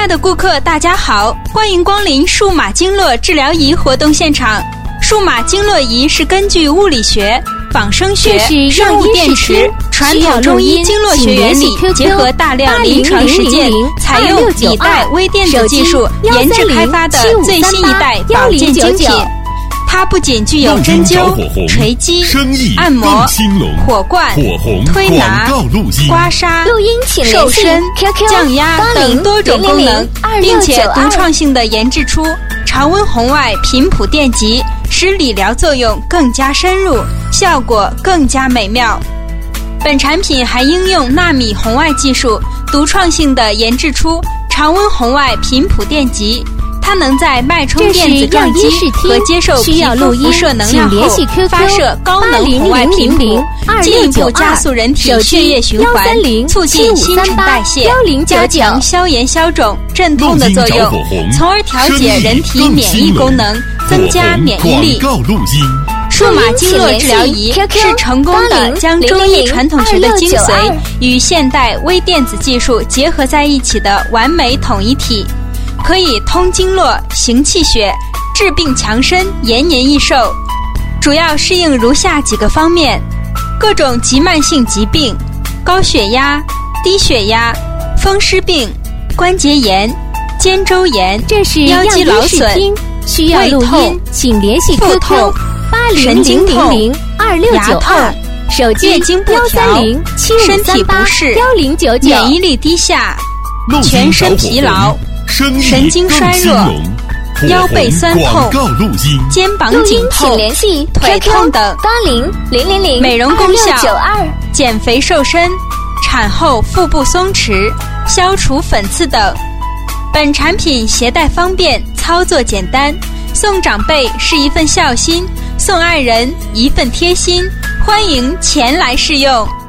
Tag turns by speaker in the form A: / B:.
A: 爱的顾客，大家好，欢迎光临数码经络治疗仪活动现场。数码经络仪是根据物理学、仿生学、生物电池、传统中医经络学原理，结合大量临床实践，采用底带微电子技术研制开发的最新一代保健精品。它不仅具有针灸、锤击、按摩、火罐、推拿、刮痧、瘦身、降压等多种功能，并且独创性的研制出常温红外频谱电极，使理疗作用更加深入，效果更加美妙。本产品还应用纳米红外技术，独创性的研制出常温红外频谱电极。它能在脉冲电子撞击和接受皮肤辐射能量后发射高能红外频谱，进一步加速人体血液循环，促进新陈代谢，加强消炎消肿、镇痛的作用，从而调节人体免疫功能，增加免疫力。数码经络治疗仪是成功的将中医传统学的精髓与现代微电子技术结合在一起的完美统一体。可以通经络、行气血、治病强身、延年益寿，主要适应如下几个方面：各种急慢性疾病、高血压、低血压、风湿病、关节炎、肩周炎、腰肌劳损、胃痛、
B: 请联系
A: 腹痛、神经痛、牙痛、月经不调、身体不适、免疫力低下、全身疲劳、神经衰弱、腰背酸痛、肩膀紧痛、腿痛等，美容功效、减肥瘦身、产后腹部松弛、消除粉刺等。本产品携带方便，操作简单，送长辈是一份孝心，送爱人一份贴心，欢迎前来试用。